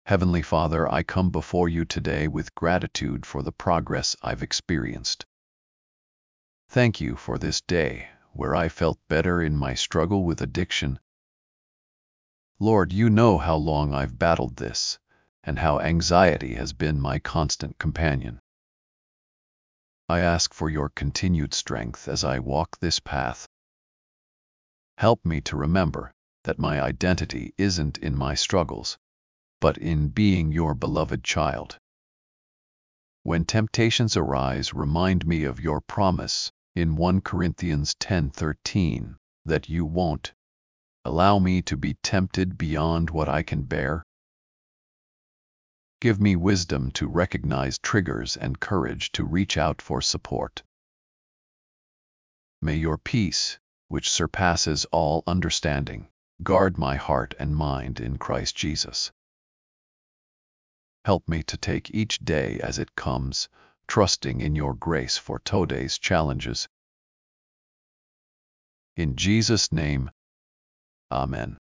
Heavenly Father, I come before you today with gratitude for the progress I've experienced. Thank you for this day, where I felt better in my struggle with addiction. Lord, you know how long I've battled this, and how anxiety has been my constant companion. I ask for your continued strength as I walk this path. Help me to remember that my identity isn't in my struggles, but in being your beloved child. When temptations arise, remind me of your promise in 1 Corinthians 10:13, that you won't allow me to be tempted beyond what I can bear. Give me wisdom to recognize triggers and courage to reach out for support. May your peace, which surpasses all understanding, guard my heart and mind in Christ Jesus. Help me to take each day as it comes, trusting in your grace for today's challenges. In Jesus' name, Amen.